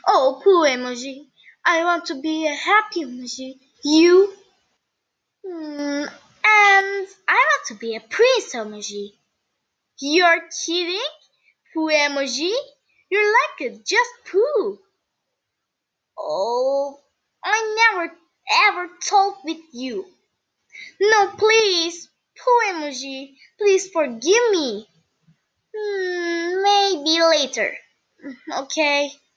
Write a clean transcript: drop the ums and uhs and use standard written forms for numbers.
Oh, poo emoji. I want to be a happy emoji. You? And I want to be a prince emoji. You're kidding? Poo emoji? You're like a just poo. Oh, I never ever talk with you. No, please. Poo emoji. Please forgive me. Maybe later. Okay.